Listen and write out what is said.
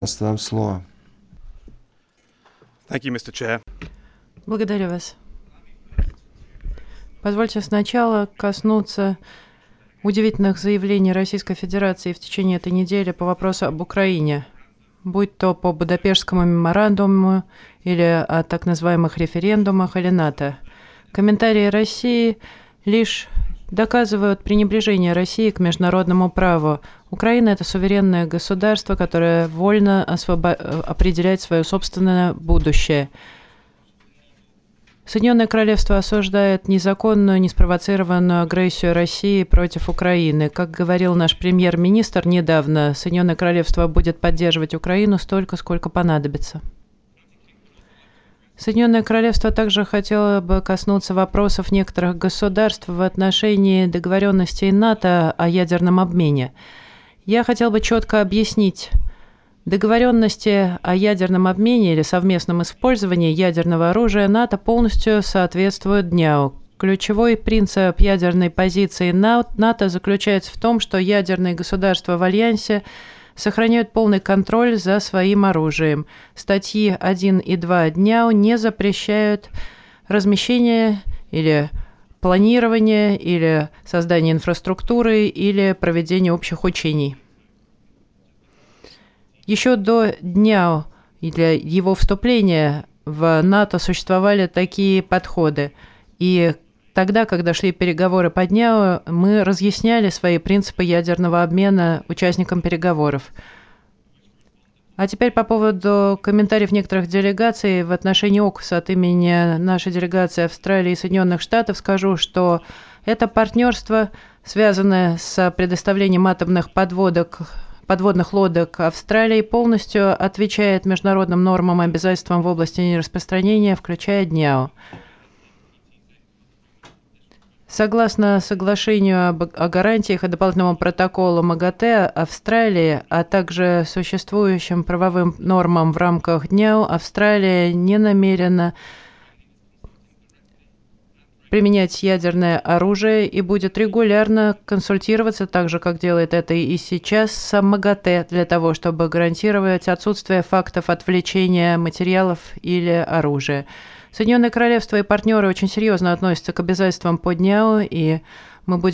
Вам слово. Thank you, Mr. Chair. Благодарю вас. Позвольте сначала коснуться удивительных заявлений Российской Федерации в течение этой недели по вопросу об Украине, будь то по Будапештскому меморандуму или о так называемых референдумах или НАТО. Комментарии России лишь доказывают пренебрежение России к международному праву. Украина – это суверенное государство, которое вольно определяет свое собственное будущее. Соединенное Королевство осуждает незаконную, неспровоцированную агрессию России против Украины. Как говорил наш премьер-министр недавно, Соединенное Королевство будет поддерживать Украину столько, сколько понадобится. Соединенное Королевство также хотело бы коснуться вопросов некоторых государств в отношении договоренностей НАТО о ядерном обмене. Я хотел бы четко объяснить. Договоренности о ядерном обмене или совместном использовании ядерного оружия НАТО полностью соответствуют ДНЯУ. Ключевой принцип ядерной позиции НАТО заключается в том, что ядерные государства в Альянсе сохраняют полный контроль за своим оружием. Статьи 1 и 2 ДНЯУ не запрещают размещение или планирование, или создание инфраструктуры, или проведение общих учений. Еще до дня и для его вступления в НАТО существовали такие подходы. И тогда, когда шли переговоры по дню, мы разъясняли свои принципы ядерного обмена участникам переговоров. А теперь по поводу комментариев некоторых делегаций в отношении ОКУСа от имени нашей делегации Австралии и Соединенных Штатов скажу, что это партнерство, связанное с предоставлением атомных подводных лодок Австралии, полностью отвечает международным нормам и обязательствам в области нераспространения, включая ДНЯУ. Согласно соглашению о гарантиях и дополнительному протоколу МАГАТЭ Австралии, а также существующим правовым нормам в рамках ДНЯУ, Австралия не намерена применять ядерное оружие и будет регулярно консультироваться, так же, как делает это и сейчас, с МАГАТЭ, для того, чтобы гарантировать отсутствие фактов отвлечения материалов или оружия. Соединенное Королевство и партнеры очень серьезно относятся к обязательствам по ДНЯУ, и мы будем